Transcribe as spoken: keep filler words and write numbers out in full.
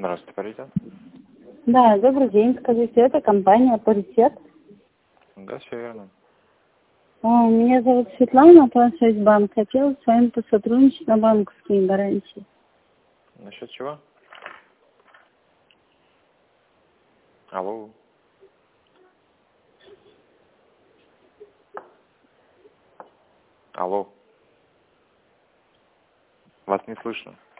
Здравствуйте, паритет. Да, добрый день. Скажите, это компания «Паритет». Да, все верно. О, меня зовут Светлана, Промсвязьбанк. Хотела с вами посотрудничать на банковские гарантии. Насчет чего? Алло. Алло. Вас не слышно.